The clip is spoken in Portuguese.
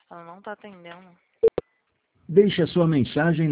Ela não tá atendendo. Deixe a sua mensagem